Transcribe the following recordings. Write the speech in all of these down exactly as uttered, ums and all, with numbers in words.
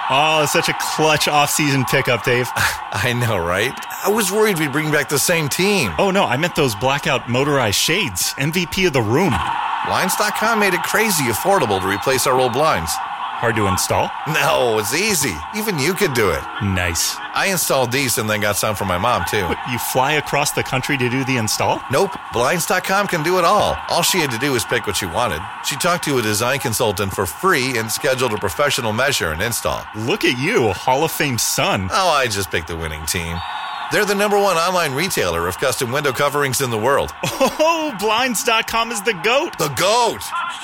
Oh, it's such a clutch off-season pickup, Dave. I know, right? I was worried we'd bring back the same team. Oh, no, I meant those blackout motorized shades. M V P of the room. Blinds dot com made it crazy affordable to replace our old blinds. Hard to install? No, it's easy. Even you could do it. Nice. I installed these and then got some for my mom, too. What, you fly across the country to do the install? Nope. Blinds dot com can do it all. All she had to do was pick what she wanted. She talked to a design consultant for free and scheduled a professional measure and install. Look at you, Hall of Fame son. Oh, I just picked the winning team. They're the number one online retailer of custom window coverings in the world. Oh, Blinds dot com is the GOAT. The GOAT!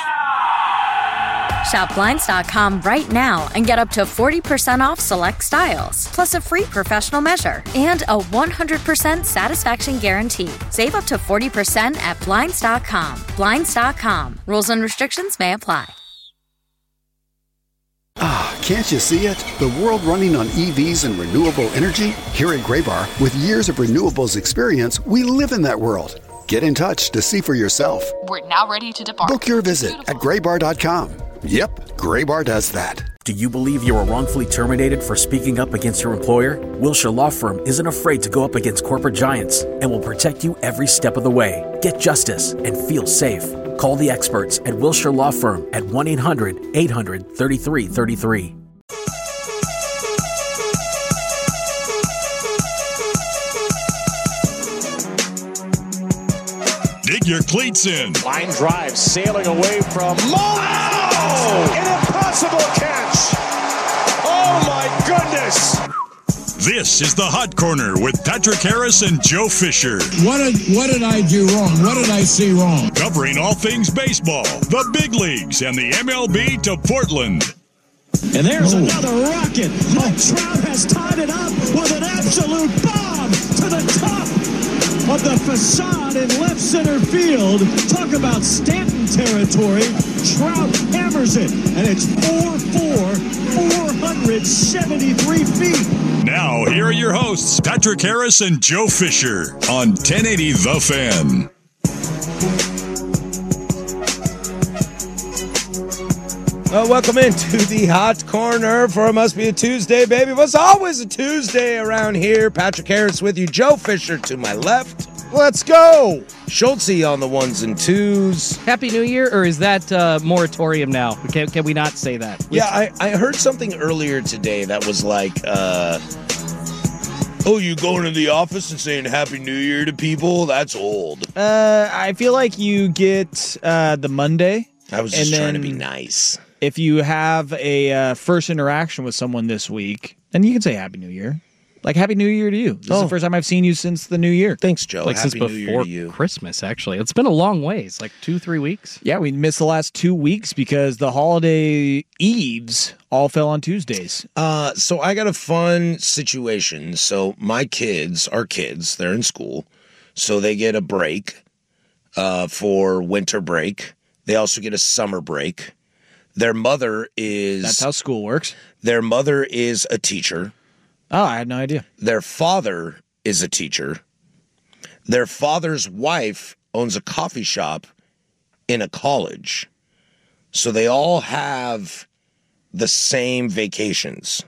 Shop Blinds dot com right now and get up to forty percent off select styles, plus a free professional measure and a one hundred percent satisfaction guarantee. Save up to forty percent at Blinds dot com. Blinds dot com. Rules and restrictions may apply. Ah, can't you see it? The world running on E Vs and renewable energy? Here at Graybar, with years of renewables experience, we live in that world. Get in touch to see for yourself. We're now ready to depart. Book your visit at graybar dot com. Yep, Graybar does that. Do you believe you were wrongfully terminated for speaking up against your employer? Wilshire Law Firm isn't afraid to go up against corporate giants and will protect you every step of the way. Get justice and feel safe. Call the experts at Wilshire Law Firm at one eight hundred eight hundred thirty-three thirty-three. Dig your cleats in. Line drive, sailing away from Mo. Oh! An impossible catch. Oh, my goodness. This is the Hot Corner with Patrick Harris and Joe Fisher. What did, what did I do wrong? What did I see wrong? Covering all things baseball, the big leagues, and the M L B to Portland. And there's oh. another rocket. Mike Trout has tied it up with an absolute bomb to the top of the facade in left center field. Talk about Stanton territory. Trout hammers it, and it's four four, four hundred seventy-three feet. Now, here are your hosts, Patrick Harris and Joe Fisher on ten eighty The Fan. Well, welcome into the Hot Corner for It Must Be a Tuesday, baby. It was always a Tuesday around here. Patrick Harris with you. Joe Fisher to my left. Let's go. Schultze on the ones and twos. Happy New Year, or is that uh, moratorium now? Can, can we not say that? Yeah, I, I heard something earlier today that was like, uh, oh, you going to the office and saying Happy New Year to people? That's old. Uh, I feel like you get uh, the Monday. I was just trying to be nice. If you have a uh, first interaction with someone this week, then you can say Happy New Year. Like, Happy New Year to you. This oh. is the first time I've seen you since the new year. Thanks, Joe. Like, Happy since New before Year to you. Christmas, actually. It's been a long ways, like two, three weeks. Yeah, we missed the last two weeks because the holiday eves all fell on Tuesdays. Uh, so I got a fun situation. So my kids, our kids, they're in school. So they get a break uh, for winter break. They also get a summer break. Their mother is... That's how school works. Their mother is a teacher. Oh, I had no idea. Their father is a teacher. Their father's wife owns a coffee shop in a college. So they all have the same vacations.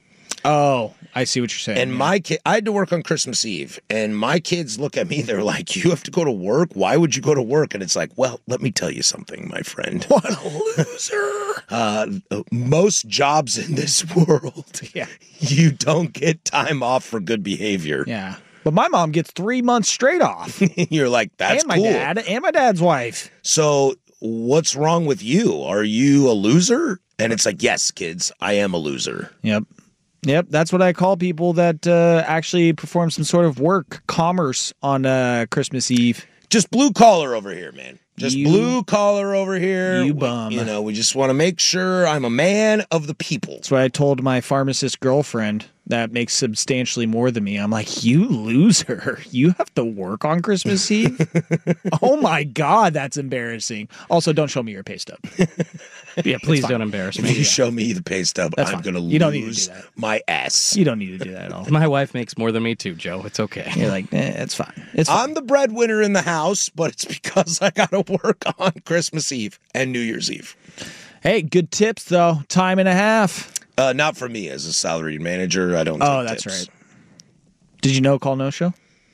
Oh, I see what you're saying. And yeah. my kid, I had to work on Christmas Eve, and my kids look at me, they're like, you have to go to work? Why would you go to work? And it's like, well, let me tell you something, my friend. What a loser. uh, most jobs in this world, yeah. you don't get time off for good behavior. Yeah. But my mom gets three months straight off. You're like, that's and my cool. dad and my dad's wife. So what's wrong with you? Are you a loser? And it's like, yes, kids, I am a loser. Yep. Yep, that's what I call people that uh, actually perform some sort of work, commerce on uh, Christmas Eve. Just blue collar over here, man. Just you, blue collar over here. You bum. We, you know, we just want to make sure I'm a man of the people. That's what I told my pharmacist girlfriend that makes substantially more than me. I'm like, you loser. You have to work on Christmas Eve? Oh, my God, that's embarrassing. Also, don't show me your pay stub. Yeah, please don't embarrass me. If you yeah. show me the pay stub, That's I'm going to lose you don't need to do that. my ass. You don't need to do that at all. My wife makes more than me too, Joe. It's okay. You're like, eh, it's fine. It's fine. I'm the breadwinner in the house, but it's because I got to work on Christmas Eve and New Year's Eve. Hey, good tips, though. Time and a half. Uh, not for me as a salaried manager. I don't. Oh, take that's tips. right. Did you know Call No Show?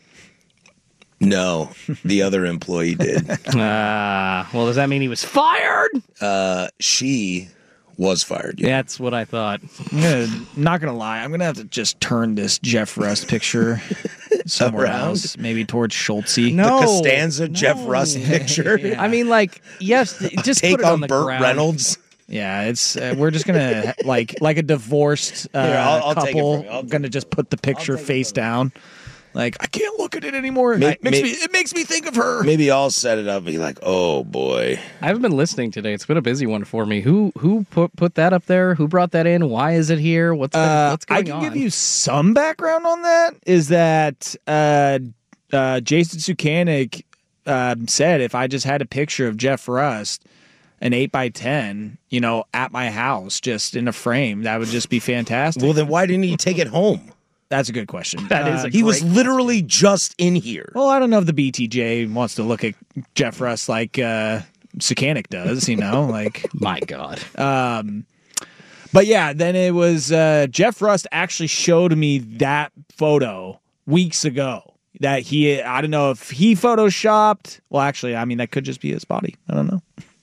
No, the other employee did. Ah, well, does that mean he was fired? Uh, she was fired. Yeah. That's what I thought. I'm gonna, not gonna lie. I'm gonna have to just turn this Jeff Rust picture somewhere Around? else, maybe towards Schultzy. No. The Costanza Jeff Rust picture. Yeah. I mean, like, yes, just Take put it on, on the Burt ground. Reynolds. Yeah, it's uh, we're just gonna like like a divorced uh, Here, I'll- I'll take it couple. from you. I'll- gonna just put the picture face down. Like I can't look at it anymore. May- it makes may- me it makes me think of her. Maybe I'll set it up and be like, oh boy. I haven't been listening today. It's been a busy one for me. Who who put put that up there? Who brought that in? Why is it here? What's been, Uh, what's I going can on? give you some background on that. Is that uh, uh, Jason Sukanik um, said if I just had a picture of Jeff Rust, an eight by ten, you know, at my house, just in a frame, that would just be fantastic. Well, then why didn't he take it home? That's a good question. That is Uh, a He was great literally just in here. Well, I don't know if the B T J wants to look at Jeff Rust like uh, Sukanik does, you know, like. My God. Um, but yeah, then it was uh, Jeff Rust actually showed me that photo weeks ago. That he, I don't know if he photoshopped. Well, actually, I mean that could just be his body. I don't know.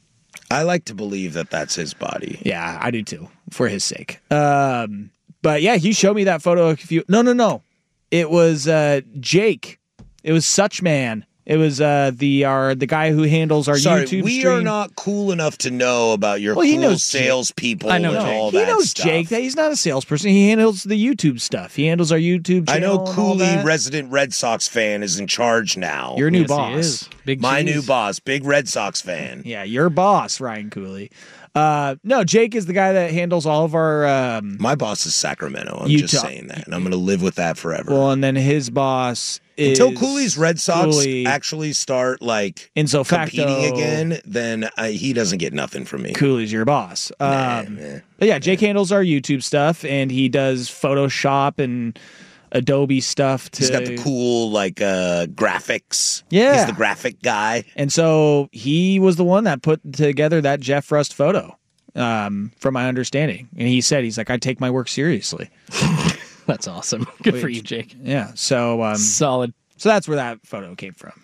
I like to believe that that's his body. Yeah, I do too, for his sake. Um, but yeah, he showed me that photo a few. No, no, no. It was uh, Jake. It was Such Man. It was uh, the our the guy who handles our Sorry, YouTube we stream. are not cool enough to know about your Well, he cool knows salespeople I know and Jake. all he that knows stuff. Jake. That he's not a salesperson. He handles the YouTube stuff. He handles our YouTube I channel. know and all Cooley, that. resident Red Sox fan, is in charge now. Your new Yes, he boss. is. Big My cheese. new boss, big Red Sox fan. Yeah, your boss, Ryan Cooley. Uh, no, Jake is the guy that handles all of our. Um, My boss is Sacramento. I'm Utah. just saying that, and I'm going to live with that forever. well, and then his boss is Until Cooley's Red Sox Cooley. actually start like In so competing facto- again, then uh, he doesn't get nothing from me. Cooley's your boss. Um, nah. But yeah, Jake handles our YouTube stuff, and he does Photoshop and Adobe stuff. To, He's got the cool like uh, graphics. Yeah. he's the graphic guy. And so he was the one that put together that Jeff Rust photo, um, from my understanding. And he said, he's like, I take my work seriously. That's awesome. Good for Which- you, Jake. Yeah. So, um, Solid. so that's where that photo came from.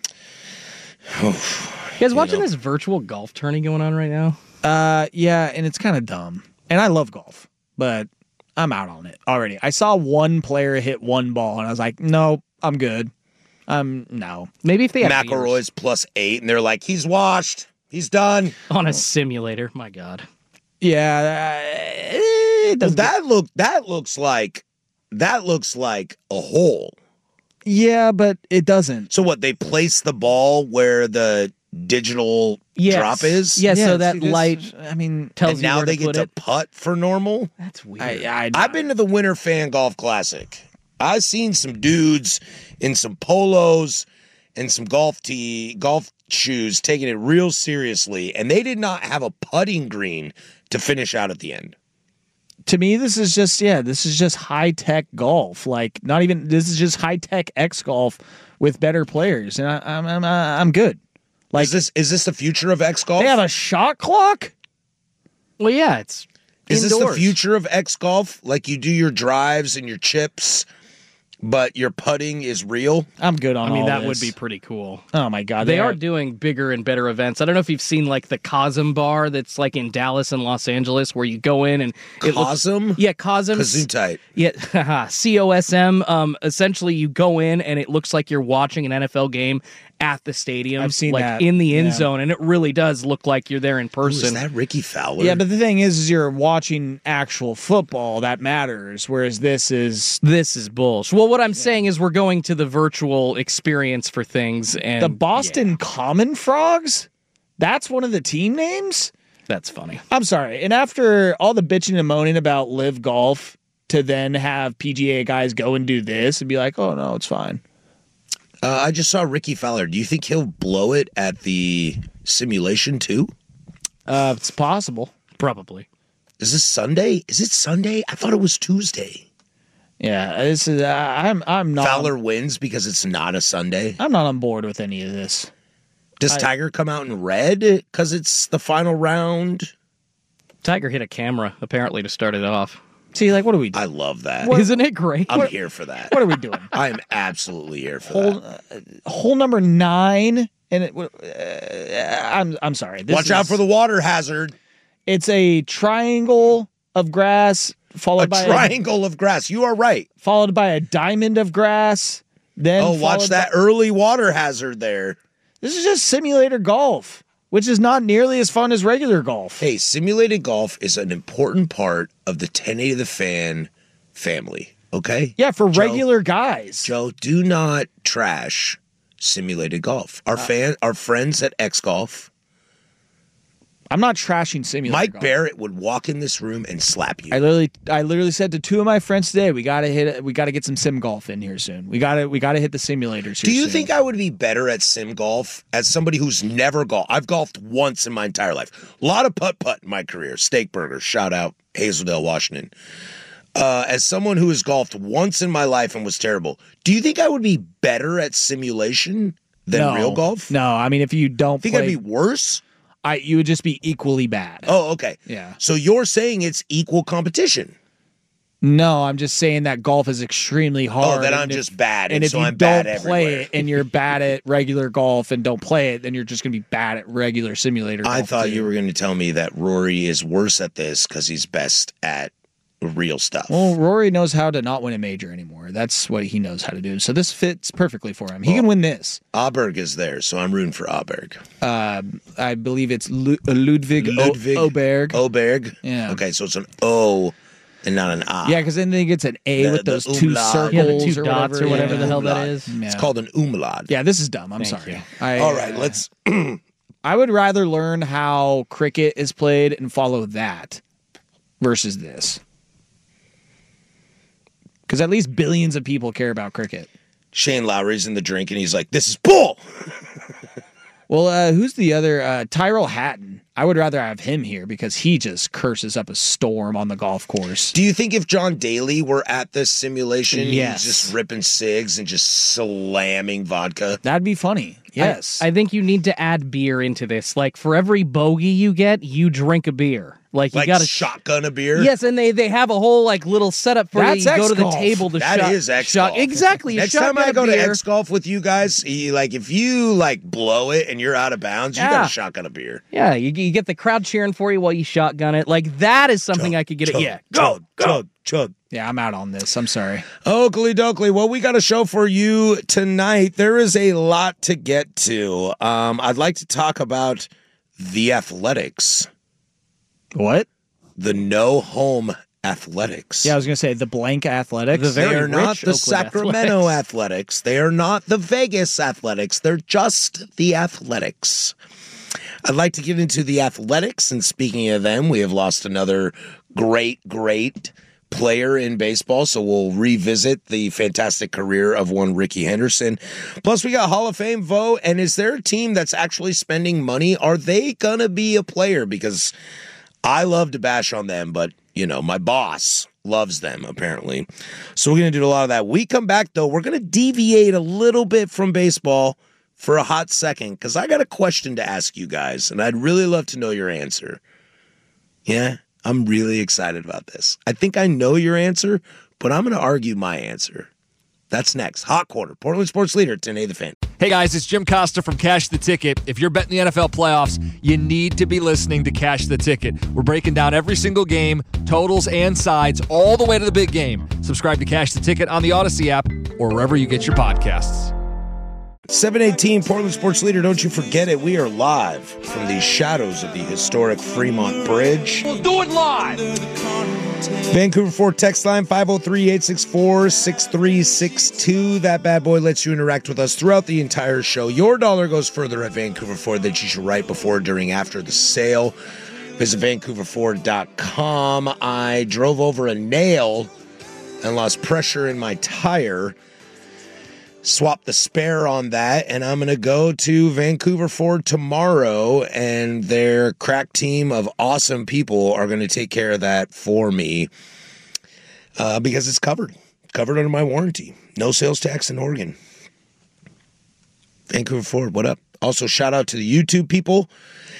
You guys watching this virtual golf tourney going on right now? Uh, yeah, and it's kind of dumb. And I love golf, but I'm out on it already. I saw one player hit one ball, and I was like, no, I'm good. Um, no. Maybe if they have McElroy's plus eight, and they're like, he's washed. He's done. on a simulator. My God. Yeah, uh, it Well, doesn't. that look that looks like that looks like a hole. yeah, but it doesn't. So what? They place the ball where the digital Yes. drop is. Yeah, so see, that this- light I mean, tells and you now where they to get put to it. putt for normal. That's weird. I, I, I've been to the Winter Fan Golf Classic. I've seen some dudes in some polos and some golf tee, golf shoes taking it real seriously, and they did not have a putting green to finish out at the end. to me, this is just yeah, this is just high tech golf. Like not even this is just high tech X golf with better players, and I, I'm I'm uh, I'm good. Like Is this is this the future of X golf? they have a shot clock. Well, yeah, it's Is this indoors. the future of X golf? Like you do your drives and your chips, but your putting is real? I'm good on. I mean, all that this. would be pretty cool. Oh my god, They are doing bigger and better events. I don't know if you've seen like the Cosm Bar that's like in Dallas and Los Angeles, where you go in and it looks, Cosm? yeah, Cosm, Gesundheit. yeah, C O S M. Um, essentially, you go in and it looks like you're watching an N F L game at the stadium. I've seen like that. in the end Yeah. zone, and it really does look like you're there in Ooh, person. is that Ricky Fowler? Yeah, but the thing is, is you're watching actual football that matters, whereas this is This is bullshit. Well, what I'm saying is we're going to the virtual experience for things, and the Boston Common Frogs. That's one of the team names. that's funny. I'm sorry. And after all the bitching and moaning about Live Golf, to then have P G A guys go and do this and be like, oh no, it's fine. Uh, I just saw Ricky Fowler. Do you think he'll blow it at the simulation too? Uh, it's possible. Probably. Is this Sunday? Is it Sunday? I thought it was Tuesday. Yeah, this is. Uh, I'm. I'm not. Fowler wins because it's not a Sunday. I'm not on board with any of this. Does I- Tiger come out in red because it's the final round? Tiger hit a camera apparently to start it off. See, like, what are we doing? I love that. What, Isn't it great? I'm what, here for that. What are we doing? I am absolutely here for hole, that. Uh, hole number nine, and it, uh, I'm I'm sorry. This Watch is, out for the water hazard. It's a triangle of grass followed a by triangle a, of grass. You are right. Followed by a diamond of grass. Then oh, watch that by, early water hazard there. This is just simulator golf, which is not nearly as fun as regular golf. Hey, simulated golf is an important part of the ten eighty The Fan family, okay? Yeah, for Joe, regular guys. Joe, do not trash simulated golf. Our uh, fan, our friends at X Golf. I'm not trashing simulator Mike golf. Barrett would walk in this room and slap you. I literally, I literally said to two of my friends today, we gotta hit, we gotta get some sim golf in here soon. We gotta, we gotta hit the simulators. Here Do you soon. think I would be better at sim golf as somebody who's never golfed? I've golfed once in my entire life. A lot of putt putt in my career. Steak burgers. Shout out Hazeldale, Washington. Uh, as someone who has golfed once in my life and was terrible, do you think I would be better at simulation than no, real golf? No, I mean if you don't, think play, I'd be worse. I you would just be equally bad. Oh, okay. Yeah. So you're saying it's equal competition? No, I'm just saying that golf is extremely hard. Oh, that I'm if, just bad, and, and if so you I'm don't bad play everywhere. it and you're bad at regular golf and don't play it, then you're just going to be bad at regular simulator golf. I thought too. you were going to tell me that Rory is worse at this because he's best at real stuff. Well, Rory knows how to not win a major anymore. That's what he knows how to do. So this fits perfectly for him. He well, can win this. Auberg is there, so I'm rooting for Auberg. Um, I believe it's Lu- Ludwig, Ludwig o- Oberg. Oberg? Yeah. Okay, so it's an O and not an I. Yeah, because then he gets an A The- with the those two umlaut. circles Yeah, the two or dots whatever. or whatever yeah. the hell that Umlaut. is. Yeah. It's called an umlaut. Yeah, this is dumb. I'm Thank sorry. you. I, All right, let's... I would rather learn how cricket is played and follow that versus this. Because at least billions of people care about cricket. Shane Lowry's in the drink, and he's like, this is bull! Well, uh, who's the other? Uh, Tyrell Hatton. I would rather have him here because he just curses up a storm on the golf course. Do you think if John Daly were at this simulation, Yes. he's just ripping cigs and just slamming vodka? That'd be funny. Yes. I, I think you need to add beer into this. Like for every bogey you get, you drink a beer. Like you Like got to shotgun a beer? Yes, and they they have a whole like little setup for That's you. You go to the X-Golf. table to That shot. is X shot- golf. Exactly. You Next time shotgun I a go to beer. X golf with you guys, you, like if you like blow it and you're out of bounds, you Yeah. got to shotgun a beer. Yeah, you, you get the crowd cheering for you while you shotgun it. Like that is something Chug, I could get. chug, it. Yeah, chug, chug, chug. Yeah, I'm out on this. I'm sorry. Oakley Dokley, well, we got a show for you tonight. There is a lot to get to. Um, I'd like to talk about the Athletics. What? The no home Athletics. Yeah, I was going to say the blank Athletics. The very They are not rich the Oakland Sacramento Athletics. Athletics. They are not the Vegas Athletics. They're just the Athletics. I'd like to get into the Athletics, and speaking of them, we have lost another great, great player in baseball, so we'll revisit the fantastic career of one Ricky Henderson. Plus, we got Hall of Fame vote, and is there a team that's actually spending money? Are they going to be a player? Because I love to bash on them, but, you know, my boss loves them, apparently. So we're going to do a lot of that. We come back, though, we're going to deviate a little bit from baseball for a hot second, because I got a question to ask you guys, and I'd really love to know your answer. Yeah, I'm really excited about this. I think I know your answer, but I'm going to argue my answer. That's next. Hot Quarter, Portland Sports Leader, ten A The Fan. Hey guys, it's Jim Costa from Cash the Ticket. If you're betting the N F L playoffs, you need to be listening to Cash the Ticket. We're breaking down every single game, totals and sides, all the way to the big game. Subscribe to Cash the Ticket on the Odyssey app or wherever you get your podcasts. seven eighteen Portland Sports Leader, don't you forget it. We are live from the shadows of the historic Fremont Bridge. We'll do it live! Vancouver Ford text line five oh three, eight six four, six three six two. That bad boy lets you interact with us throughout the entire show. Your dollar goes further at Vancouver Ford that you should write before, during, after the sale. Visit vancouver ford dot com. I drove over a nail and lost pressure in my tire. Swap the spare on that, and I'm going to go to Vancouver Ford tomorrow, and their crack team of awesome people are going to take care of that for me uh, because it's covered. Covered under my warranty. No sales tax in Oregon. Vancouver Ford, what up? Also, shout out to the YouTube people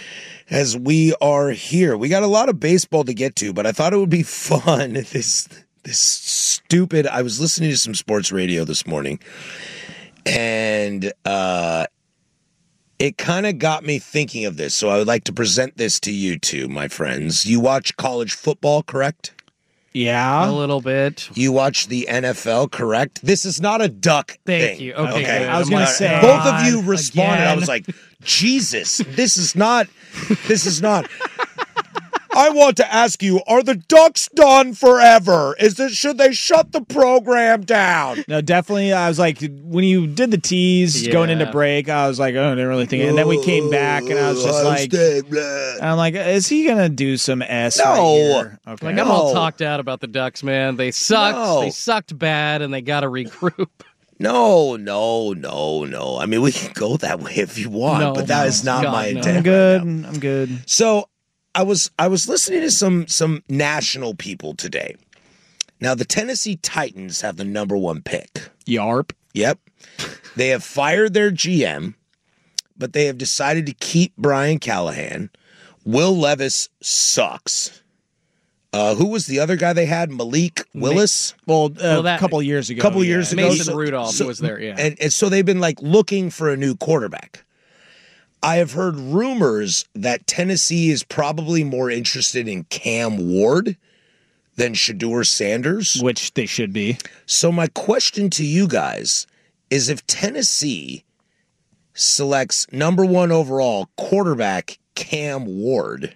as we are here. We got a lot of baseball to get to, but I thought it would be fun. This this stupid. I was listening to some sports radio this morning, and uh, it kind of got me thinking of this. So I would like to present this to you two, my friends. You watch college football, correct? Yeah. A little bit. You watch the N F L, correct? This is not a duck Thank thing. you. Okay, okay. good. I was I'm going to like, say. Both of you responded. Again. I was like, Jesus, this is not, this is not. I want to ask you, are the Ducks done forever? Is this, should they shut the program down? No, definitely. I was like, when you did the tease Yeah. going into break, I was like, oh, I didn't really think it. And then we came back, and I was just like, I'm like, is he going to do some S No. right here? Okay. Like, I'm all talked out about the Ducks, man. They sucked. No. They sucked bad, and they got to regroup. No, no, no, no. I mean, we can go that way if you want, No, but that no. is not God, my no. intent. I'm good. I'm good. So I was I was listening to some some national people today. Now the Tennessee Titans have the number one pick. Yarp. Yep. They have fired their G M, but they have decided to keep Brian Callahan. Will Levis sucks. Uh, who was the other guy they had? Malik Willis? Well, uh, Well, that- a couple years ago. couple yeah. years ago. Mason So- Rudolph so- was there, yeah. And, and so they've been like looking for a new quarterback. I have heard rumors that Tennessee is probably more interested in Cam Ward than Shedeur Sanders. Which they should be. So my question to you guys is, if Tennessee selects number one overall quarterback Cam Ward,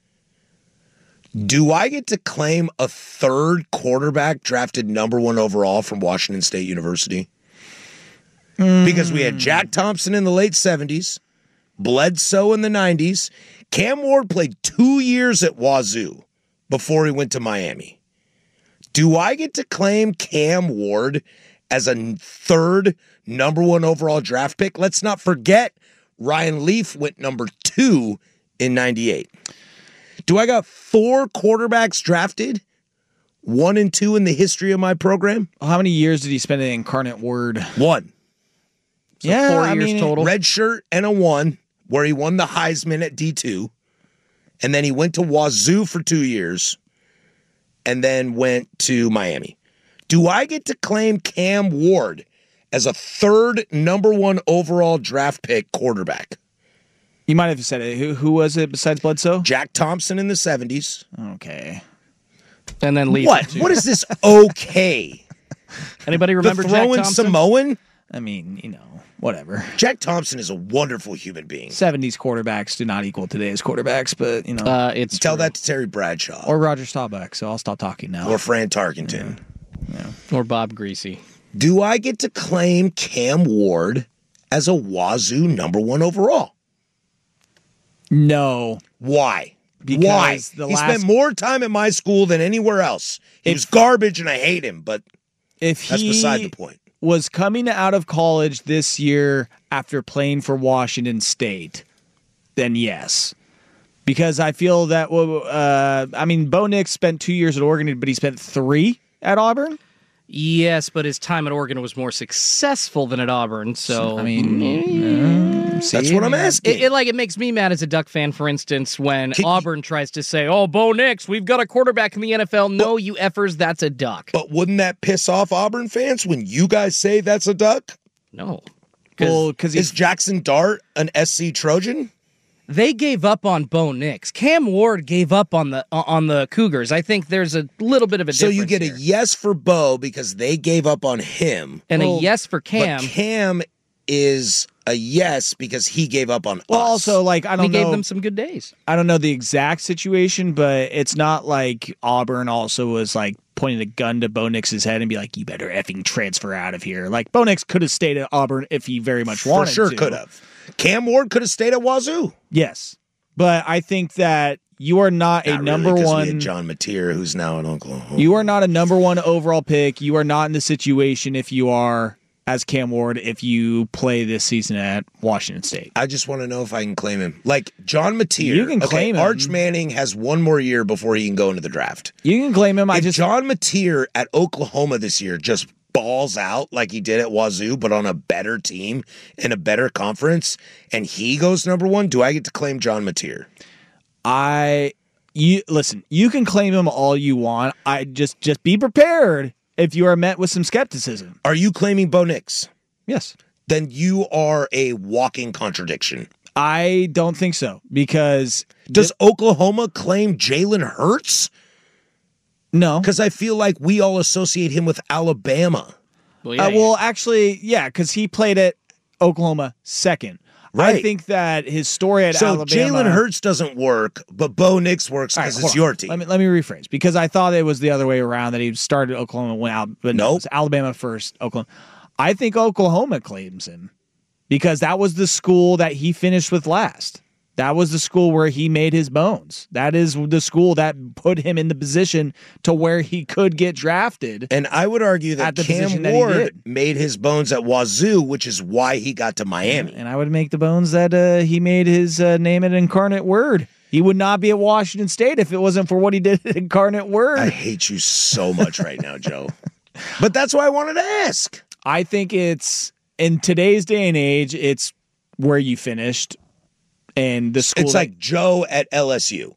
do I get to claim a third quarterback drafted number one overall from Washington State University? Mm. Because we had Jack Thompson in the late seventies, Bledsoe in the nineties. Cam Ward played two years at Wazoo before he went to Miami. Do I get to claim Cam Ward as a third number one overall draft pick? Let's not forget Ryan Leaf went number two in ninety-eight. Do I got four quarterbacks drafted, one and two in the history of my program? How many years did he spend in Incarnate Word? One. So yeah, four I years mean, total. Red shirt and a one, where he won the Heisman at D two. And then he went to Wazoo for two years and then went to Miami. Do I get to claim Cam Ward as a third number one overall draft pick quarterback? You might have said it. Who, who was it besides Bledsoe? Jack Thompson in the seventies. Okay. And then Leaf. What? What is this okay? Anybody remember the Jack throwing Thompson? Samoan? I mean, you know, whatever. Jack Thompson is a wonderful human being. seventies quarterbacks do not equal today's quarterbacks, but, you know. Uh, it's Tell true. that to Terry Bradshaw. Or Roger Staubach, so I'll stop talking now. Or Fran Tarkenton. Yeah. Or Bob Greasy. Do I get to claim Cam Ward as a Wazoo number one overall? No. Why? Because Why? the he last- spent more time at my school than anywhere else. He If- was garbage and I hate him, but If that's he beside the point. was coming out of college this year after playing for Washington State, then yes. Because I feel that, uh, I mean, Bo Nix spent two years at Oregon, but he spent three at Auburn. Yes, but his time at Oregon was more successful than at Auburn. So I mean, uh, see, That's what I'm asking. It, it like it makes me mad as a Duck fan, for instance, when Can- Auburn tries to say, "Oh, Bo Nix, we've got a quarterback in the N F L." No, you effers, that's a Duck. But wouldn't that piss off Auburn fans when you guys say that's a Duck? No, Well, because Is Jackson Dart an S C Trojan? they gave up on Bo Nix. Cam Ward gave up on the on the Cougars. I think there's a little bit of a So difference you get here. a yes for Bo because they gave up on him. and well, a yes for Cam. But Cam is a yes because he gave up on well, us. also like I he don't gave know. them some good days. I don't know the exact situation, but it's not like Auburn also was like pointing a gun to Bo Nix's head and be like, "You better effing transfer out of here." Like Bo Nix could have stayed at Auburn if he very much for wanted sure to. could have. Cam Ward could have stayed at Wazoo. Yes, but I think that you are not, Not a number really, 'cause we one. had John Mateer, who's now in Oklahoma. You are not a number one overall pick. You are not in the situation if you are as Cam Ward if you play this season at Washington State. I just want to know if I can claim him. Like John Mateer. You can okay, claim him. Arch Manning has one more year before he can go into the draft. You can claim him. I if just John Mateer at Oklahoma this year just balls out like he did at Wazoo, but on a better team in a better conference, and he goes number one, do I get to claim John Mateer? I you listen, you can claim him all you want. I just just be prepared if you are met with some skepticism. Are you claiming Bo Nix? Yes. Then you are a walking contradiction. I don't think so, because does th- Oklahoma claim Jalen Hurts? No. Because I feel like we all associate him with Alabama. Well, yeah, uh, well actually, yeah, because he played at Oklahoma second. Right. I think that his story at so Alabama... So Jalen Hurts doesn't work, but Bo Nix works because right, it's your team. Let me, let me rephrase, because I thought it was the other way around, that he started Oklahoma, went out, but nope. no, it was Alabama first, Oklahoma. I think Oklahoma claims him, because that was the school that he finished with last. That was the school where he made his bones. That is the school that put him in the position to where he could get drafted. And I would argue that Cam Ward made his bones at Wazoo, which is why he got to Miami. And I would make the bones that uh, he made his uh, name at Incarnate Word. He would not be at Washington State if it wasn't for what he did at Incarnate Word. I hate you so much right now, Joe. But that's why I wanted to ask. I think it's, in today's day and age, it's where you finished. And the school it's that, like Joe at L S U.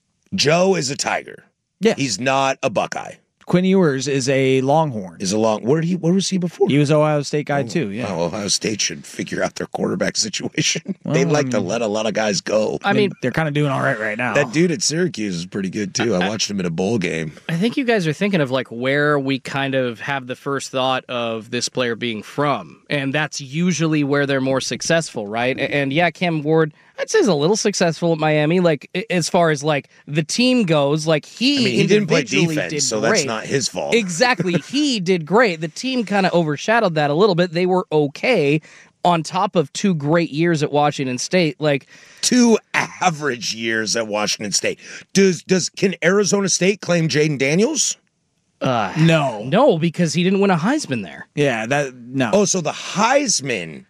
Joe is a Tiger. Yeah. He's not a Buckeye. Quinn Ewers is a Longhorn. Is a long. Where did he? Where was he before? He was Ohio State guy oh, too. Yeah. Oh, Ohio State should figure out their quarterback situation. Well, They'd like I to mean, let a lot of guys go. I mean, they're kind of doing all right right now. That dude at Syracuse is pretty good too. I watched him in a bowl game. I think you guys are thinking of like where we kind of have the first thought of this player being from, and that's usually where they're more successful, right? And yeah, Cam Ward, I'd say, is a little successful at Miami. Like as far as like the team goes, like he, I mean, he didn't play defense, did so great. That's not his fault. Exactly, he did great. The team kind of overshadowed that a little bit. They were okay on top of two great years at Washington State. Like two average years at Washington State. Does does can Arizona State claim Jaden Daniels? Uh, no, no, because he didn't win a Heisman there. Yeah, that no. Oh, so the Heisman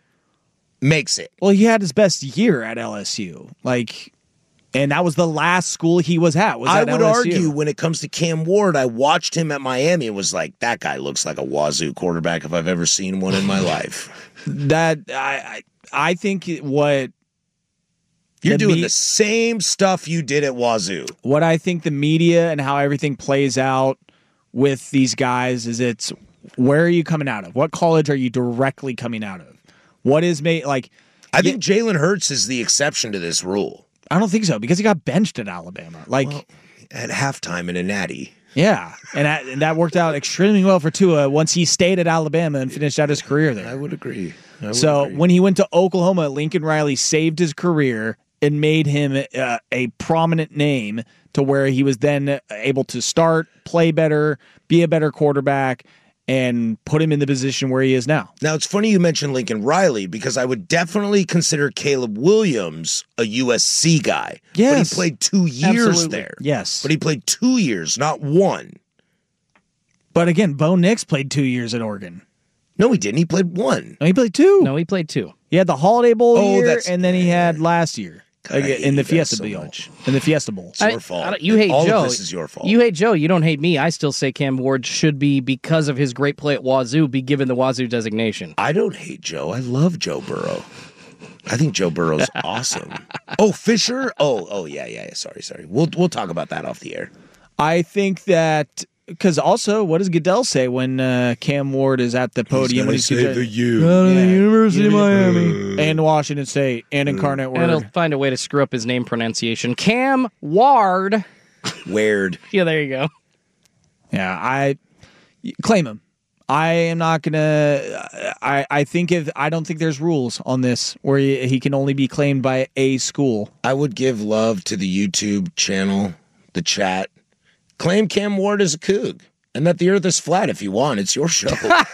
makes it. Well, he had his best year at L S U, like, and that was the last school he was at. Was I at would L S U. argue when it comes to Cam Ward, I watched him at Miami and was like, that guy looks like a Wazoo quarterback if I've ever seen one in my life. That I I think what you're the doing me- the same stuff you did at Wazoo. What I think the media and how everything plays out with these guys is it's where are you coming out of? What college are you directly coming out of? What is made like? I think yeah, Jalen Hurts is the exception to this rule. I don't think so because he got benched at Alabama, like well, at halftime in a natty. Yeah, and that, and that worked out extremely well for Tua once he stayed at Alabama and finished out his career there. I would agree. I would so agree. when he went to Oklahoma, Lincoln Riley saved his career and made him uh, a prominent name to where he was then able to start, play better, be a better quarterback, and put him in the position where he is now. Now, it's funny you mentioned Lincoln Riley because I would definitely consider Caleb Williams a U S C guy. Yes. But he played two years Absolutely. there. Yes. But he played two years, not one. But again, Bo Nix played two years at Oregon. No, he didn't. He played one. No, he played two. No, he played two. He had the Holiday Bowl Oh, year, that's- and then he had last year. God, I hate in the you guys Fiesta so Bowl. much. In the Fiesta Bowl. It's your I- fault. I don't- you hate All Joe. of this is your fault. You hate Joe. You don't hate me. I still say Cam Ward should be, because of his great play at Wazoo, be given the Wazoo designation. I don't hate Joe. I love Joe Burrow. I think Joe Burrow's awesome. Oh, Fisher? Oh, oh yeah, yeah, yeah. Sorry, sorry. We'll we'll talk about that off the air. I think that because also, what does Goodell say when uh, Cam Ward is at the podium? when he's say the U. Uh, Yeah. University of Miami and Washington State and Incarnate Word. And he'll find a way to screw up his name pronunciation. Cam Ward. Weird. Yeah, there you go. Yeah, I claim him. I am not gonna. I I think if I don't think there's rules on this where he, he can only be claimed by a school. I would give love to the YouTube channel, the chat. Claim Cam Ward as a Coug, and that the earth is flat if you want. It's your show.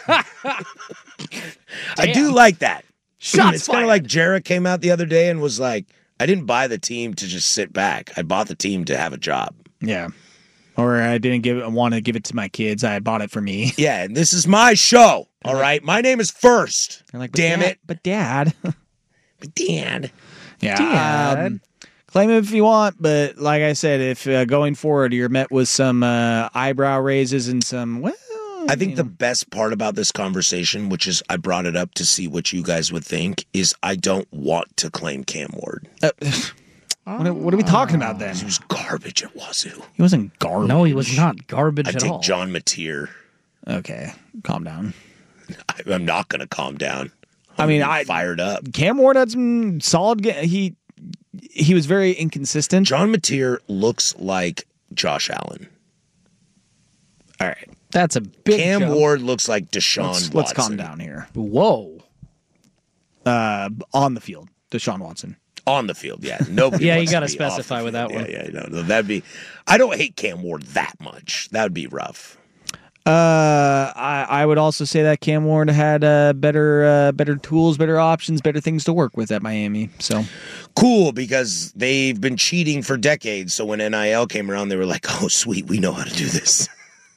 I do like that. Shots It's kind of like Jarrett came out the other day and was like, I didn't buy the team to just sit back. I bought the team to have a job. Yeah, or I didn't give. I want to give it to my kids. I bought it for me. Yeah, and this is my show. All right, my name is first. They're like, damn Dad, it, but Dad. but Dad. Yeah. Dad. Um, claim it if you want, but like I said, if uh, going forward you're met with some uh, eyebrow raises and some, well, I think you the know. best part about this conversation, which is I brought it up to see what you guys would think, is I don't want to claim Cam Ward. Uh, What are, what are we talking about then? He was garbage at Wazoo. He wasn't garbage. No, he was not garbage I at take all. John Mateer. Okay, calm down. I, I'm not going to calm down. I mean, I fired up. Cam Ward had some solid. Ga- he he was very inconsistent. John Mateer looks like Josh Allen. All right, that's a big. Cam jump. Ward looks like Deshaun let's, Watson. let's calm down here. Whoa. Uh, on the field, Deshaun Watson. On the field, yeah. Nobody. Yeah, you wants got to be specify off the with field. that one. Yeah, yeah, no, no, that'd be. I don't hate Cam Ward that much. That would be rough. Uh, I, I would also say that Cam Ward had uh, better uh, better tools, better options, better things to work with at Miami. So cool, because they've been cheating for decades. So when N I L came around, they were like, "Oh, sweet, we know how to do this."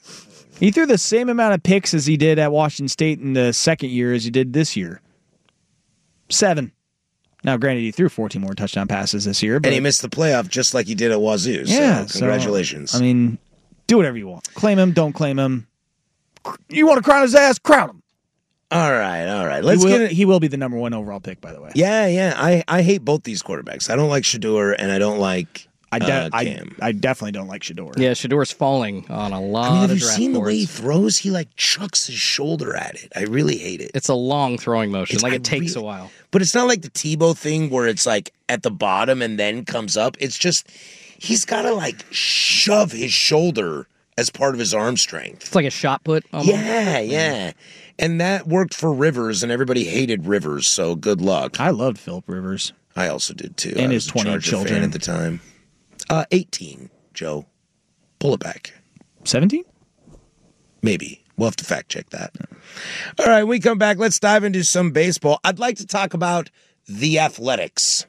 He threw the same amount of picks as he did at Washington State in the second year as he did this year. Seven. Now, granted, he threw fourteen more touchdown passes this year, but And he missed the playoff just like he did at Wazoo. yeah, So congratulations. So, I mean, do whatever you want. Claim him, don't claim him. You want to crown his ass? Crown him. all right, all right. Let's he will, get it. He will be the number one overall pick, by the way. Yeah, yeah. I, I hate both these quarterbacks. I don't like Shador, and I don't like I, de- uh, I, Cam. I definitely don't like Shador. Yeah, Shador's falling on a lot I mean, have of you draft seen the boards. way he throws? He like chucks his shoulder at it. I really hate it. It's a long throwing motion. It's- like I it takes really- a while. But it's not like the Tebow thing where it's like at the bottom and then comes up. It's just he's got to like shove his shoulder as part of his arm strength. It's like a shot put. Almost. Yeah, yeah. And that worked for Rivers, and everybody hated Rivers, so good luck. I loved Philip Rivers. I also did too. And I his was a twenty Charger children. fan at the time. Uh, eighteen, Joe. Pull it back. seventeen? Maybe. We'll have to fact check that. All right, we come back. Let's dive into some baseball. I'd like to talk about the Athletics.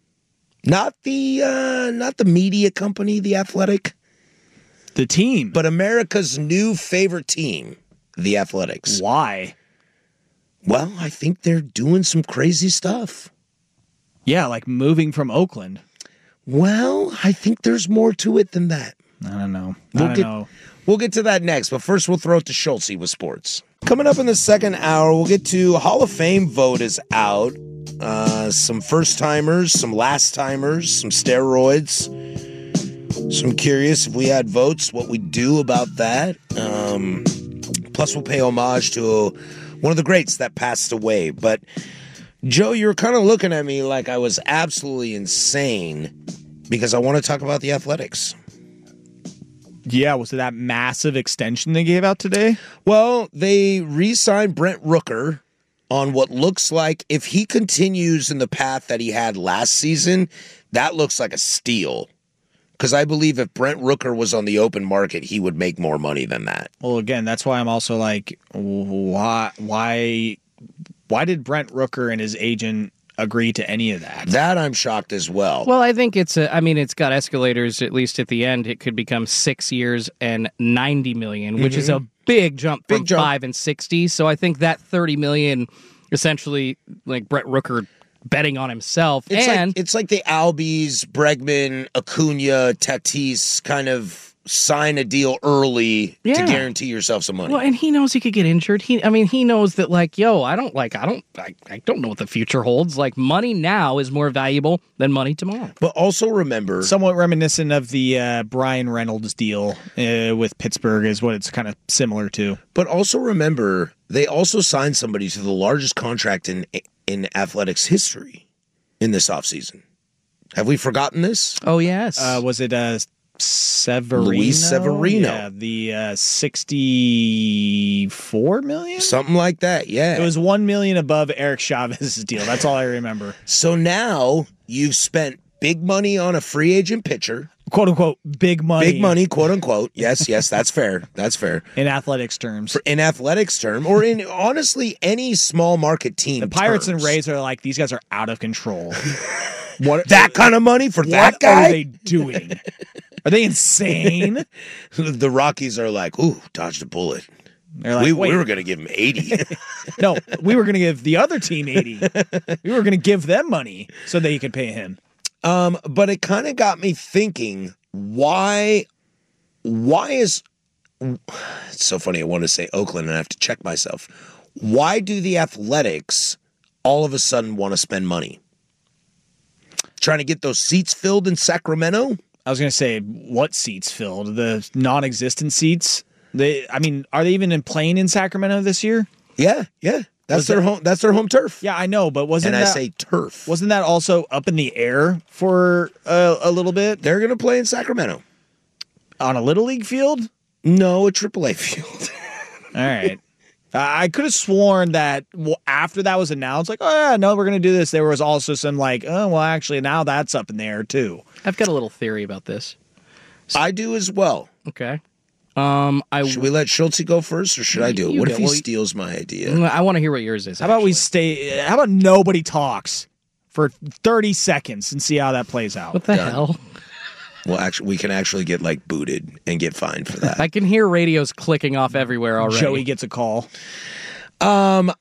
Not the uh, not the media company, The Athletic. The team. But America's new favorite team, The Athletics. Why? Well, I think they're doing some crazy stuff. Yeah, like moving from Oakland. Well, I think there's more to it than that. I don't know. I We'll don't get, know. We'll get to that next, but first we'll throw it to Schultze with sports. Coming up in the second hour, we'll get to Hall of Fame vote is out. Uh, some first-timers, some last-timers, some steroids. So I'm curious if we had votes, what we'd do about that. Um, plus, we'll pay homage to one of the greats that passed away. But, Joe, you were kind of looking at me like I was absolutely insane because I want to talk about the Athletics. Yeah, was it that massive extension they gave out today? Well, they re-signed Brent Rooker on what looks like, if he continues in the path that he had last season, that looks like a steal. Because I believe if Brent Rooker was on the open market, he would make more money than that. Well, again, that's why I'm also like, why, why, why did Brent Rooker and his agent agree to any of that? That I'm shocked as well. Well, I think it's a, I mean, it's got escalators, at least at the end. It could become six years and ninety million, which mm-hmm. is a big jump big from jump. five and sixty. So I think that thirty million, essentially, like Brett Rooker betting on himself. It's and like, it's like the Albies, Bregman, Acuna, Tatis kind of sign a deal early yeah. to guarantee yourself some money. Well, and he knows he could get injured. He, I mean, he knows that, like, yo, I don't like, I don't, I, I don't know what the future holds. Like, money now is more valuable than money tomorrow. But also remember, somewhat reminiscent of the uh, Brian Reynolds deal uh, with Pittsburgh is what it's kind of similar to. But also remember, they also signed somebody to the largest contract in in athletics history in this offseason. Have we forgotten this? Oh, yes. Uh, was it uh, Severino? Luis Severino. Yeah, the uh, sixty-four million? Something like that, yeah. It was one million above Eric Chavez's deal. That's all I remember. So now you've spent big money on a free agent pitcher. Quote unquote, big money. Big money, quote unquote. Yes, yes, that's fair. That's fair. In athletics terms. For, in athletics term, or in honestly any small market team. The Pirates terms. and Rays are like, these guys are out of control. What that kind of money for that what guy? What are they doing? Are they insane? The Rockies are like, ooh, dodged a bullet. They're like, we, wait. we were going to give him eighty. No, we were going to give the other team eighty. We were going to give them money so that you could pay him. Um, but it kind of got me thinking, why, why is, it's so funny, I want to say Oakland and I have to check myself. Why do the Athletics all of a sudden want to spend money? trying to get those seats filled in Sacramento. I was going to say, what seats filled? The non-existent seats? They, I mean, are they even in playing in Sacramento this year? Yeah, yeah. That's Was their that- home. That's their home turf. Yeah, I know, but wasn't And I that, say turf. Wasn't that also up in the air for uh, a little bit? They're going to play in Sacramento. On a Little League field? No, a triple A field. All right. Uh, I could have sworn that well, after that was announced, like, oh, yeah, no, we're going to do this, there was also some like, oh, well, actually, now that's up in the air, too. I've got a little theory about this. I do as well. Okay. Um, I Should we let Schultze go first, or should I do it? You What go. if he Well, steals my idea? I want to hear what yours is. How about we stay, how about nobody talks for thirty seconds and see how that plays out? What the Done. hell? Well, actually, we can actually get like booted and get fined for that. I can hear radios clicking off everywhere already. Joey gets a call. Um,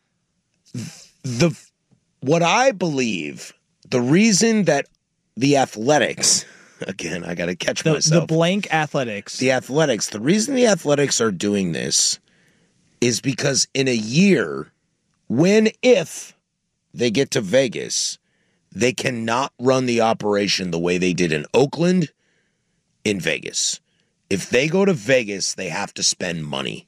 the what I believe, the reason that the Athletics, again, I got to catch The, myself. the blank Athletics. The Athletics, the reason the Athletics are doing this is because in a year, when if they get to Vegas, they cannot run the operation the way they did in Oakland in Vegas. If they go to Vegas, they have to spend money.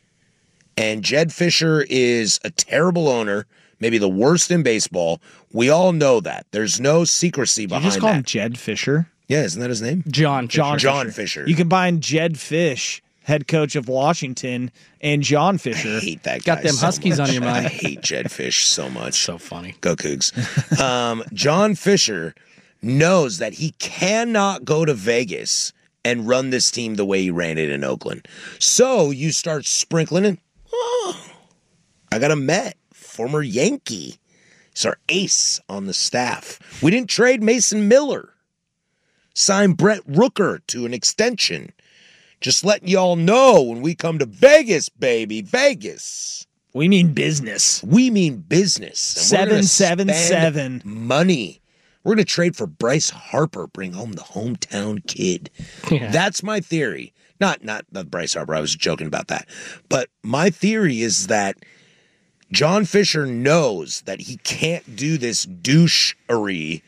And Jed Fisher is a terrible owner, maybe the worst in baseball. We all know that. There's no secrecy Did behind you just call that. him Jed Fisher? Yeah, isn't that his name? John Fisher. John John Fisher. Fisher. You combine Jed Fish, head coach of Washington, and John Fisher. I hate that guy Got them so Huskies much. on your mind. I hate Jed Fish so much. So funny. Go Cougs. Um, John Fisher knows that he cannot go to Vegas and run this team the way he ran it in Oakland. So you start sprinkling in, oh, I got a Met, former Yankee. He's our ace on the staff. We didn't trade Mason Miller. Signed Brett Rooker to an extension. Just letting y'all know when we come to Vegas, baby, Vegas. We mean business. We mean business. And we're gonna seven seven seven. spend money. We're going to trade for Bryce Harper, bring home the hometown kid. Yeah. That's my theory. Not, not not Bryce Harper. I was joking about that. But my theory is that John Fisher knows that he can't do this douchery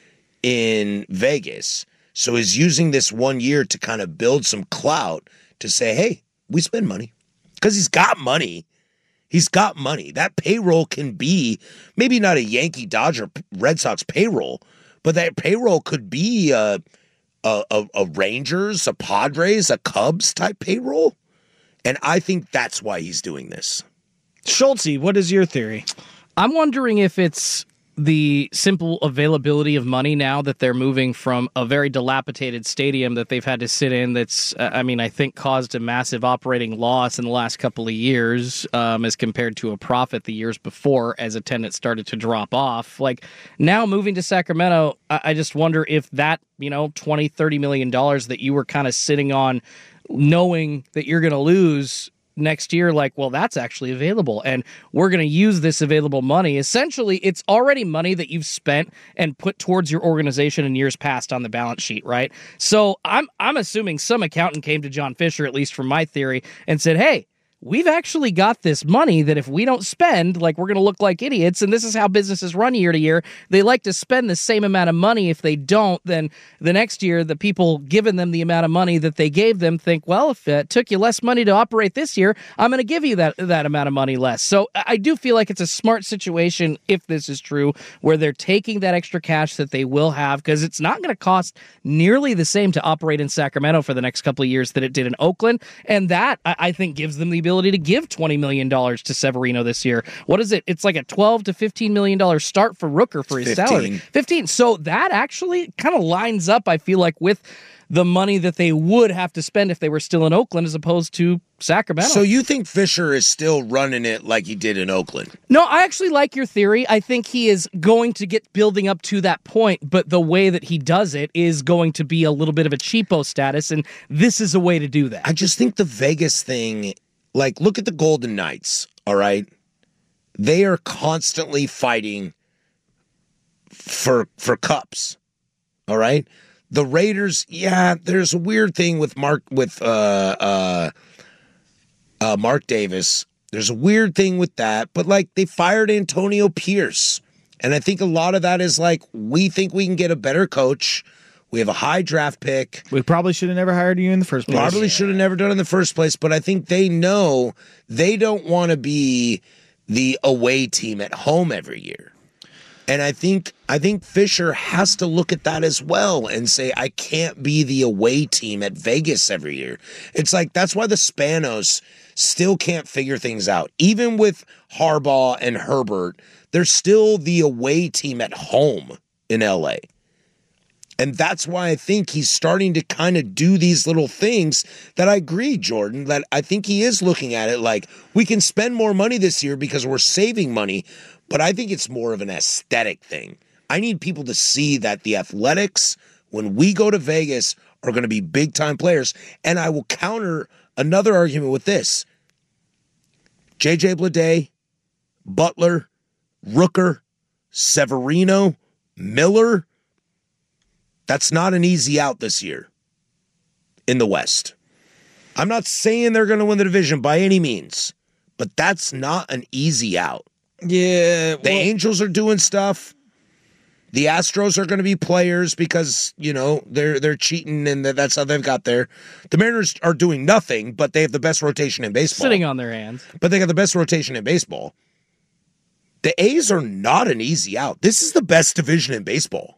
in Vegas. So he's using this one year to kind of build some clout to say, hey, we spend money. Because he's got money. He's got money. That payroll can be maybe not a Yankee, Dodger, Red Sox payroll, but that payroll could be a, a, a, a Rangers, a Padres, a Cubs type payroll. And I think that's why he's doing this. Schultze, what is your theory? I'm wondering if it's the simple availability of money now that they're moving from a very dilapidated stadium that they've had to sit in that's, uh, I mean, I think caused a massive operating loss in the last couple of years um, as compared to a profit the years before as attendance started to drop off. Like, now moving to Sacramento, I, I just wonder if that, you know, twenty, thirty million dollars that you were kind of sitting on knowing that you're going to lose next year, like, well, that's actually available and we're going to use this available money. Essentially, it's already money that you've spent and put towards your organization in years past on the balance sheet, right? So I'm I'm assuming some accountant came to John Fisher, at least from my theory, and said, hey, we've actually got this money that if we don't spend, like, we're going to look like idiots. And this is how businesses run year to year. They like to spend the same amount of money. If they don't, then the next year, the people giving them the amount of money that they gave them think, well, if it took you less money to operate this year, I'm going to give you that, that amount of money less. So I do feel like it's a smart situation, if this is true, where they're taking that extra cash that they will have, because it's not going to cost nearly the same to operate in Sacramento for the next couple of years that it did in Oakland. And that, I, I think, gives them the ability to give twenty million dollars to Severino this year. What is it? It's like a twelve to fifteen million dollars start for Rooker for his fifteen. salary. fifteen. So that actually kind of lines up, I feel like, with the money that they would have to spend if they were still in Oakland as opposed to Sacramento. So you think Fisher is still running it like he did in Oakland? No, I actually like your theory. I think he is going to get building up to that point, but the way that he does it is going to be a little bit of a cheapo status, and this is a way to do that. I just think the Vegas thing, like, look at the Golden Knights, all right? They are constantly fighting for for cups, all right? The Raiders, yeah, there's a weird thing with Mark with uh, uh, uh, Mark Davis. There's a weird thing with that, but, like, they fired Antonio Pierce, And I think a lot of that is like, we think we can get a better coach. We have a high draft pick. We probably should have never hired you in the first place. Probably should have never done it in the first place, but I think they know they don't want to be the away team at home every year. And I think I think Fisher has to look at that as well and say, I can't be the away team at Vegas every year. It's like, that's why the Spanos still can't figure things out. Even with Harbaugh and Herbert, they're still the away team at home in L A. And that's why I think he's starting to kind of do these little things that I agree, Jordan, that I think he is looking at it like, we can spend more money this year because we're saving money, but I think it's more of an aesthetic thing. I need people to see that the Athletics, when we go to Vegas, are going to be big-time players. And I will counter another argument with this. J J Bleday, Butler, Rooker, Severino, Miller, that's not an easy out this year in the West. I'm not saying they're going to win the division by any means, but that's not an easy out. Yeah. The Angels are doing stuff. The Astros are going to be players because, you know, they're they're cheating and that's how they've got there. The Mariners are doing nothing, but they have the best rotation in baseball. Sitting on their hands. But they got the best rotation in baseball. The A's are not an easy out. This is the best division in baseball.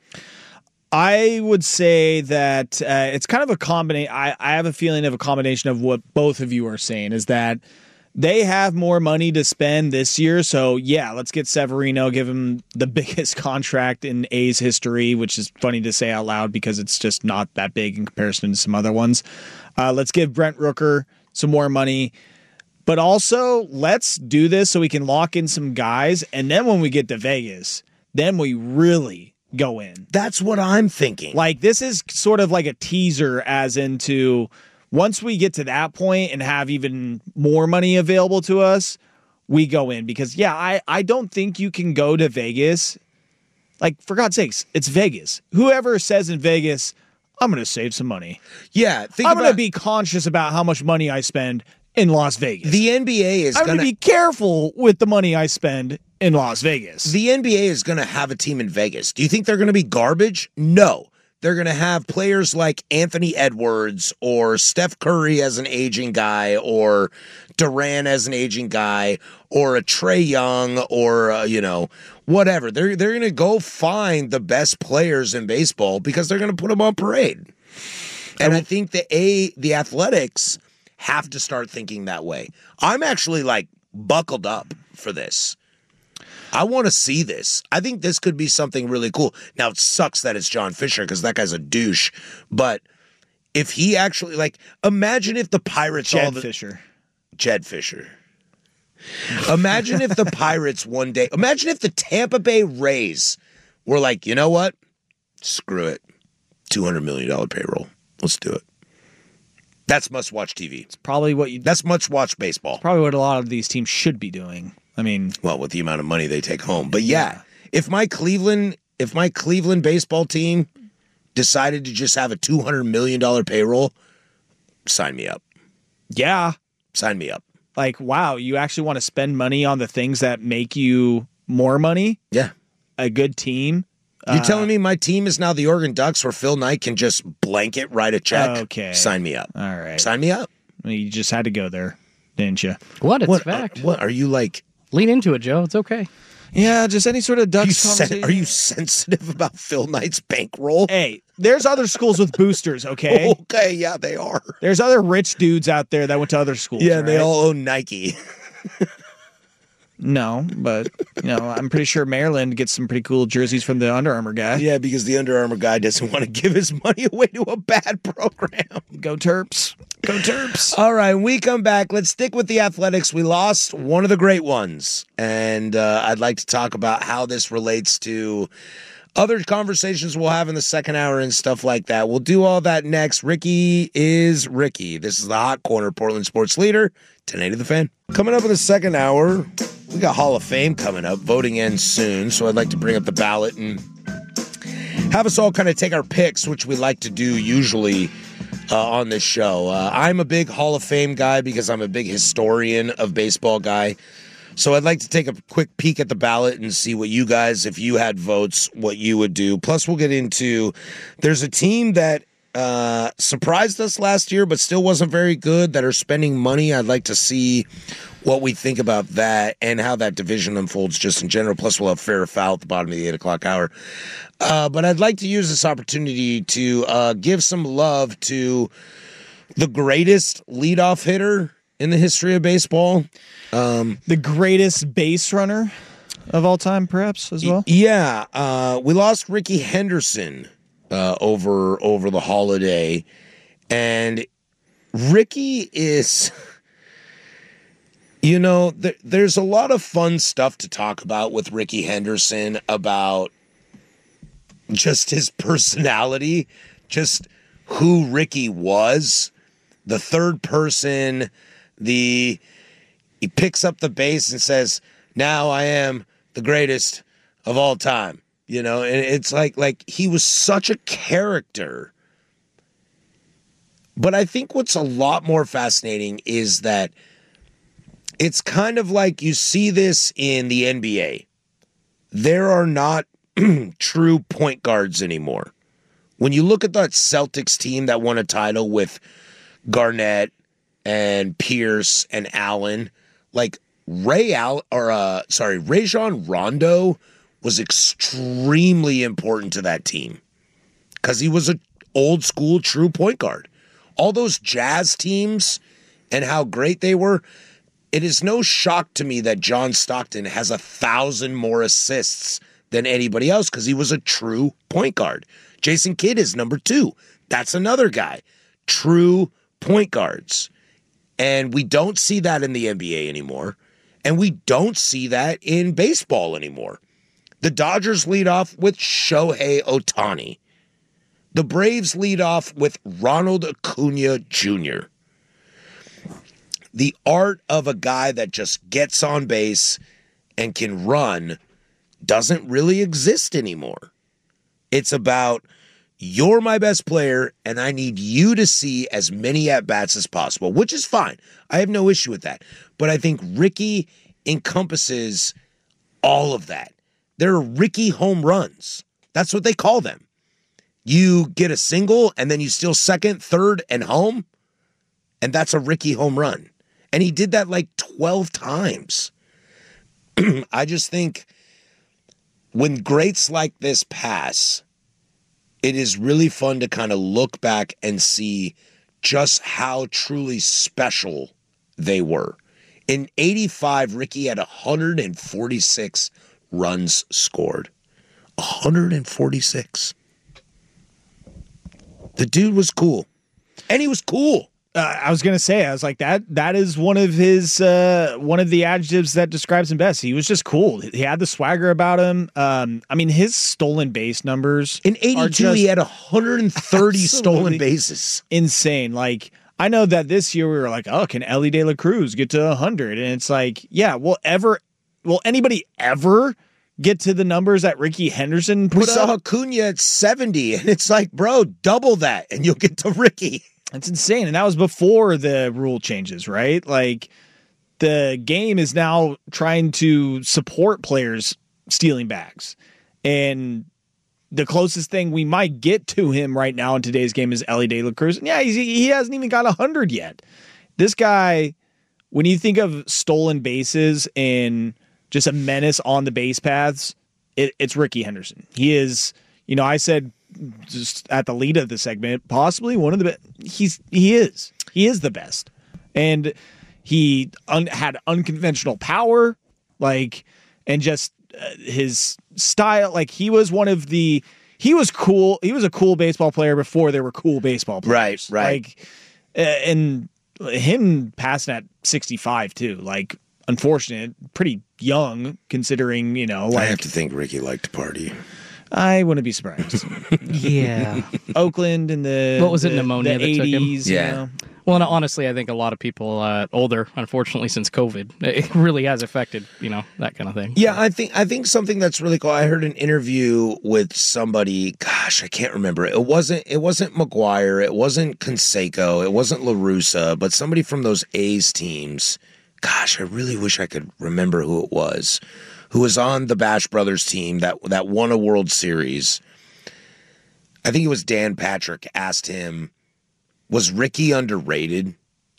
I would say that uh, it's kind of a combination. I, I have a feeling of a combination of what both of you are saying is that they have more money to spend this year. So, yeah, let's get Severino, give him the biggest contract in A's history, which is funny to say out loud because it's just not that big in comparison to some other ones. Uh, let's give Brent Rooker some more money. But also, let's do this so we can lock in some guys. And then when we get to Vegas, then we really go in. That's what I'm thinking. Like, this is sort of like a teaser as into once we get to that point and have even more money available to us, we go in. Because, yeah, I, I don't think you can go to Vegas. Like, for God's sakes, it's Vegas. Whoever says in Vegas, I'm going to save some money. Yeah. Think I'm going about- to be conscious about how much money I spend in Las Vegas. The N B A is I'm going to be careful with the money I spend in Las Vegas. The N B A is going to have a team in Vegas. Do you think they're going to be garbage? No. They're going to have players like Anthony Edwards or Steph Curry as an aging guy or Durant as an aging guy or a Trae Young or, uh, you know, whatever. They're, they're going to go find the best players in baseball because they're going to put them on parade. And I think the A, the Athletics have to start thinking that way. I'm actually like buckled up for this. I want to see this. I think this could be something really cool. Now, it sucks that it's John Fisher because that guy's a douche. But if he actually, like, imagine if the Pirates... Jed all the, Fisher. Jed Fisher. Imagine if the Pirates one day... Imagine if the Tampa Bay Rays were like, you know what? Screw it. two hundred million dollars payroll. Let's do it. That's must-watch T V. It's probably what you... That's much-watch baseball. Probably what a lot of these teams should be doing. I mean... Well, with the amount of money they take home. But yeah, if my Cleveland if my Cleveland baseball team decided to just have a two hundred million dollars payroll, sign me up. Yeah. Sign me up. Like, wow, you actually want to spend money on the things that make you more money? Yeah. A good team? You're uh, telling me my team is now the Oregon Ducks where Phil Knight can just blanket write a check? Okay. Sign me up. All right. Sign me up. Well, you just had to go there, didn't you? What? It's What, fact. uh, what are you like? Lean into it, Joe. It's okay. Yeah, just any sort of Are you, Ducks sen- conversation. are you sensitive about Phil Knight's bankroll? Hey, there's other schools with boosters, okay? Okay, yeah, they are. There's other rich dudes out there that went to other schools. Yeah, they right? all own Nike. No, but, you know, I'm pretty sure Maryland gets some pretty cool jerseys from the Under Armour guy. Yeah, because the Under Armour guy doesn't want to give his money away to a bad program. Go Terps. Go Terps. All right, when we come back, let's stick with the Athletics. We lost one of the great ones, and uh, I'd like to talk about how this relates to other conversations we'll have in the second hour and stuff like that. We'll do all that next. Ricky is Ricky. This is the Hot Corner, Portland Sports Leader, ten eighty The Fan. Coming up in the second hour, we got Hall of Fame coming up. Voting ends soon, so I'd like to bring up the ballot and have us all kind of take our picks, which we like to do usually uh, on this show. Uh, I'm a big Hall of Fame guy because I'm a big historian of baseball guy. So I'd like to take a quick peek at the ballot and see what you guys, if you had votes, what you would do. Plus, we'll get into, there's a team that uh, surprised us last year, but still wasn't very good, that are spending money. I'd like to see what we think about that and how that division unfolds just in general. Plus, we'll have fair or foul at the bottom of the eight o'clock hour. Uh, but I'd like to use this opportunity to uh, give some love to the greatest leadoff hitter in the history of baseball. Um, the greatest base runner of all time, perhaps, as well? Yeah. Uh, we lost Ricky Henderson uh, over over the holiday. And Ricky is, you know, th- there's a lot of fun stuff to talk about with Ricky Henderson, about just his personality, just who Ricky was, the third person, the... He picks up the base and says, now I am the greatest of all time. You know, and it's like like he was such a character. But I think what's a lot more fascinating is that it's kind of like you see this in the N B A. There are not true point guards anymore. When you look at that Celtics team that won a title with Garnett and Pierce and Allen, like Ray Al or uh sorry, Rajon Rondo was extremely important to that team because he was an old school true point guard. All those Jazz teams and how great they were, it is no shock to me that John Stockton has a thousand more assists than anybody else because he was a true point guard. Jason Kidd is number two. That's another guy. True point guards. And we don't see that in the N B A anymore. And we don't see that in baseball anymore. The Dodgers lead off with Shohei Ohtani. The Braves lead off with Ronald Acuna Junior The art of a guy that just gets on base and can run doesn't really exist anymore. It's about, you're my best player, and I need you to see as many at-bats as possible, which is fine. I have no issue with that. But I think Ricky encompasses all of that. There are Ricky home runs. That's what they call them. You get a single, and then you steal second, third, and home, and that's a Ricky home run. And he did that like twelve times. I just think when greats like this pass, it is really fun to kind of look back and see just how truly special they were. In eighty-five, Ricky had one hundred forty-six runs scored. one hundred forty-six. The dude was cool. And he was cool. Uh, I was gonna say, I was like, that. That is one of his, uh, one of the adjectives that describes him best. He was just cool. He had the swagger about him. Um, I mean, his stolen base numbers in eighty-two, he had one hundred thirty stolen bases. Insane. Like, I know that this year we were like, oh, can Ellie De La Cruz get to one hundred? And it's like, yeah, will ever, will anybody ever get to the numbers that Ricky Henderson put We saw up? Acuna at seventy, and it's like, bro, double that, and you'll get to Ricky. It's insane. And that was before the rule changes, right? Like, the game is now trying to support players stealing bags. And the closest thing we might get to him right now in today's game is Ellie De La Cruz. And yeah, he's, he hasn't even got one hundred yet. This guy, when you think of stolen bases and just a menace on the base paths, it, it's Ricky Henderson. He is, you know, I said just at the lead of the segment, possibly one of the best. He's he is he is the best, and he un- had unconventional power, like, and just uh, his style. Like, he was one of the he was cool. He was a cool baseball player before there were cool baseball players. Right, right. Like, uh, and him passing at sixty-five too. Like, unfortunate, pretty young considering, you know. Like, I have to think Ricky liked to party. I wouldn't be surprised. Yeah. Oakland in the What was it, the, pneumonia the that took him? eighties. Yeah. You know? Well, no, honestly, I think a lot of people uh, older, unfortunately, since COVID, it really has affected, you know, that kind of thing. Yeah, I think I think something that's really cool. I heard an interview with somebody. Gosh, I can't remember. It wasn't it wasn't McGuire. It wasn't Canseco. It wasn't La Russa. But somebody from those A's teams gosh, I really wish I could remember who it was, who was on the Bash Brothers team that, that won a World Series. I think it was Dan Patrick asked him, was Ricky underrated?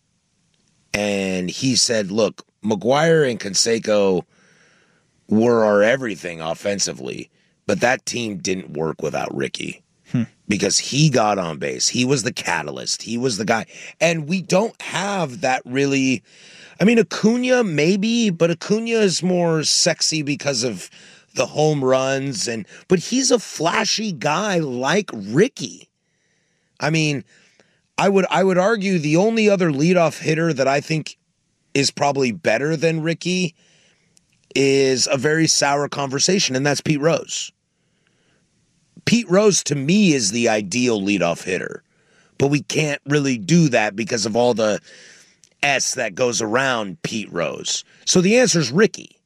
And he said, look, McGwire and Canseco were our everything offensively, but that team didn't work without Ricky hmm. because he got on base. He was the catalyst. He was the guy. And we don't have that really. I mean, Acuna maybe, but Acuna is more sexy because of the home runs. And but he's a flashy guy like Ricky. I mean, I would I would argue the only other leadoff hitter that I think is probably better than Ricky is a very sour conversation, and that's Pete Rose. Pete Rose, to me, is the ideal leadoff hitter, but we can't really do that because of all the S that goes around Pete Rose. So the answer is Ricky.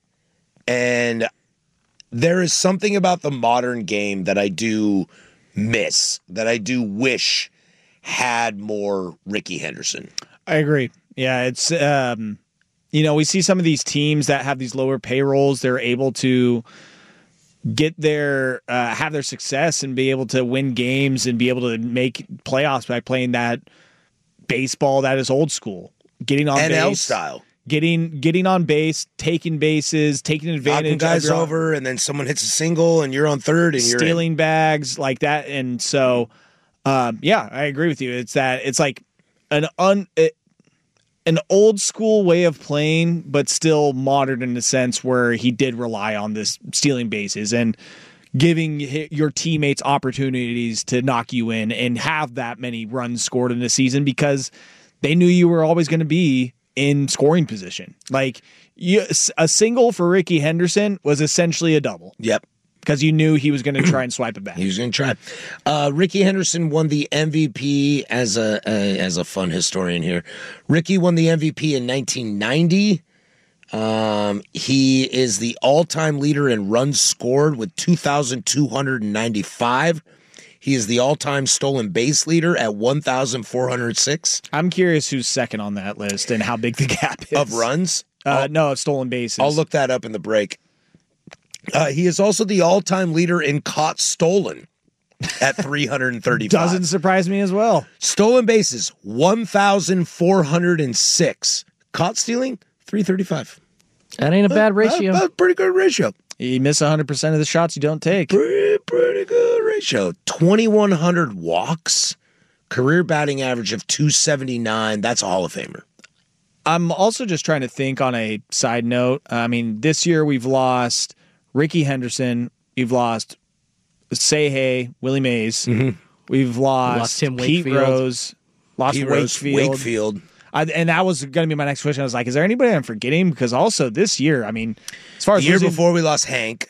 And there is something about the modern game that I do miss, that I do wish had more Ricky Henderson. I agree. Yeah, it's, um, you know, we see some of these teams that have these lower payrolls. They're able to get their, uh, have their success and be able to win games and be able to make playoffs by playing that baseball that is old school. Getting on N L base. style. Getting getting on base, taking bases, taking advantage Knocking guys of your, over, and then someone hits a single, and you're on third, and you're stealing in. bags like that. And so, um, yeah, I agree with you. It's that it's like an un it, an old school way of playing, but still modern in the sense where he did rely on this stealing bases and giving your teammates opportunities to knock you in and have that many runs scored in the season because they knew you were always going to be in scoring position. Like you, a single for Ricky Henderson was essentially a double. Yep. Because you knew he was going to try and swipe it back. He was going to try. Uh, Ricky Henderson won the M V P as a uh, as a fun historian here. Ricky won the M V P in nineteen ninety. Um, he is the all-time leader in runs scored with two thousand two hundred ninety-five. He is the all-time stolen base leader at one thousand four hundred six. I'm curious who's second on that list and how big the gap is. Of runs? Uh, no, of stolen bases. I'll look that up in the break. Uh, he is also the all-time leader in caught stolen at three hundred thirty-five. Doesn't surprise me as well. Stolen bases, one thousand four hundred six. Caught stealing, three thirty-five. That ain't a bad ratio. That's a pretty good ratio. You miss one hundred percent of the shots you don't take. Pretty, pretty good ratio. twenty-one hundred walks, career batting average of two seventy-nine. That's a Hall of Famer. I'm also just trying to think on a side note. I mean, this year we've lost Ricky Henderson. We've lost Seihei, Willie Mays. Mm-hmm. We've lost, lost Tim Pete Wakefield. Rose. Lost Pete Rose, Wakefield. Wakefield. I, and that was going to be my next question. I was like, is there anybody I'm forgetting? Because also this year, I mean, as far as the year losing, before we lost Hank.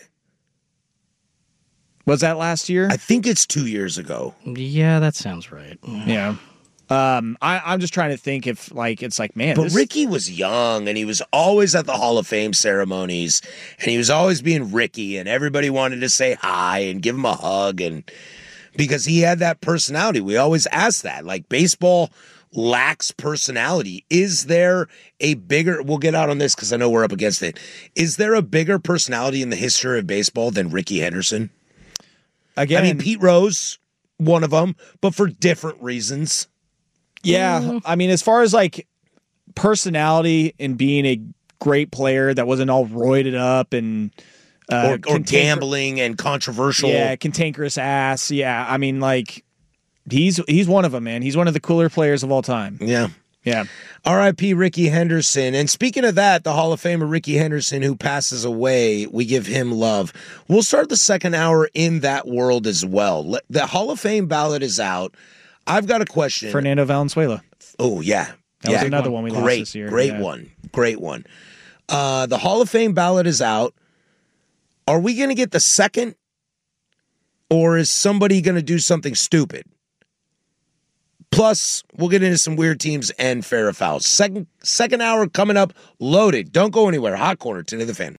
Was that last year? I think it's two years ago. Yeah, that sounds right. Yeah. Um, I, I'm just trying to think if, like, it's like, man. But this... Ricky was young, and he was always at the Hall of Fame ceremonies, and he was always being Ricky, and everybody wanted to say hi and give him a hug, and because he had that personality. We always ask that. Like, baseball lacks personality. Is there a bigger, we'll get out on this because I know we're up against it. Is there a bigger personality in the history of baseball than Ricky Henderson? Again, I mean, Pete Rose, one of them, but for different reasons. Yeah. I mean, as far as like personality and being a great player that wasn't all roided up and uh, or, or cantanker- gambling and controversial. Yeah, cantankerous ass. Yeah. I mean, like, he's he's one of them, man. He's one of the cooler players of all time. Yeah. Yeah. R I P Ricky Henderson. And speaking of that, the Hall of Famer Ricky Henderson, who passes away, we give him love. We'll start the second hour in that world as well. The Hall of Fame ballot is out. I've got a question. Fernando Valenzuela. Oh, yeah. That yeah. was another one we lost great, this year. Great yeah. one. Great one. Uh, the Hall of Fame ballot is out. Are we going to get the second? Or is somebody going to do something stupid? Plus, we'll get into some weird teams and fair or foul. Second, second hour coming up, loaded. Don't go anywhere. Hot Corner, ten to the Fan.